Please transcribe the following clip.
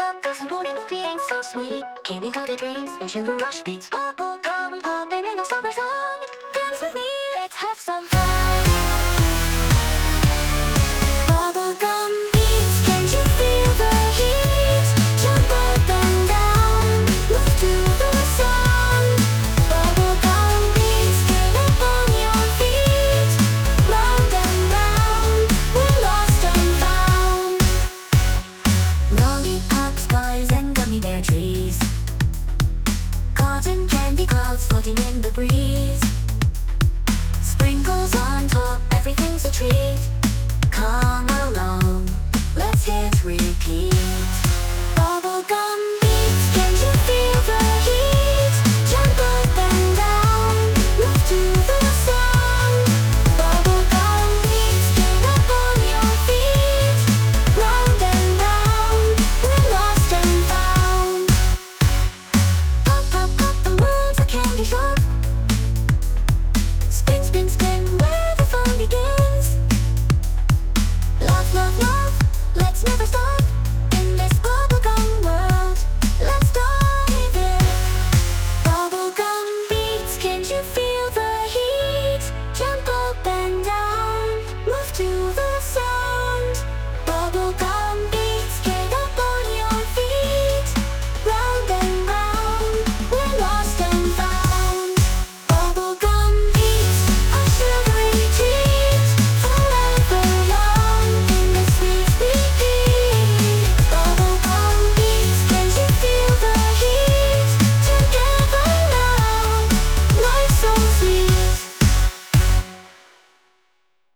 bubblegum does the morning feeling so sweet. Candy coated dreams and sugar rush beats. Bubblegum pumping in a summer sun. Dance with me, let's have some fun. Bubblegum beats, can't you feel the heat? Jump up and down, move to the song. Bubblegum beats, get up on your feet. Round and round, we're lost and found. Lollipops, toys, and gummy bear trees. Cotton candy clouds floating in the breeze. Sprinkles on top, everything's a treat. Come along, let's hit repeat.